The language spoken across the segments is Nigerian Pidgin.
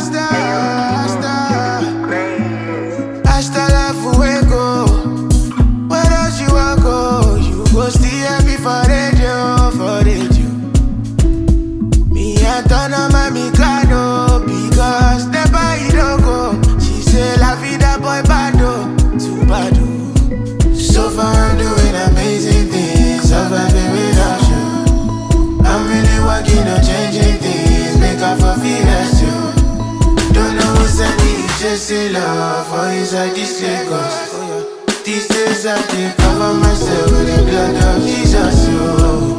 hasta la fuego. Where else you want go? You go still happy for radio, for radio. Me I turn on my Mikado because never he don't go. She say la vida boy bado, too bado. So far I'm doing amazing things, surviving without you. I'm really working on changing things, make up for fears too. Don't know who sent me, chasing love for inside this Lagos. These days I think cover myself with the blood of Jesus, yo.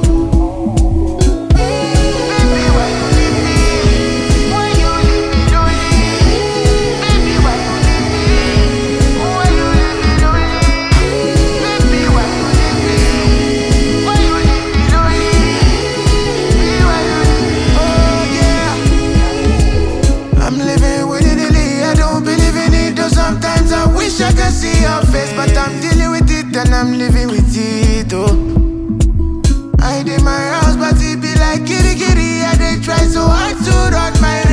Sometimes I wish I could see your face, but I'm dealing with it and I'm living with it, oh. I did my house, but it be like kitty kitty. I they try so hard to run my